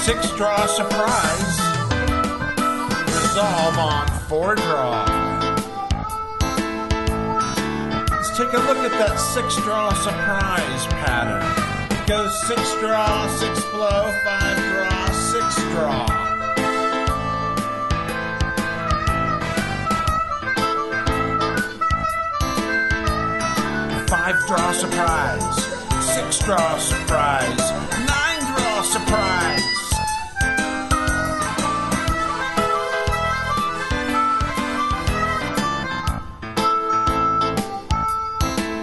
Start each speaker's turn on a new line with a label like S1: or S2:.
S1: Six draw surprise. Resolve on four draw. Let's take a look at that six draw surprise pattern. It goes six draw, six flow, five draw, six draw. Five draw surprise, six draw surprise, nine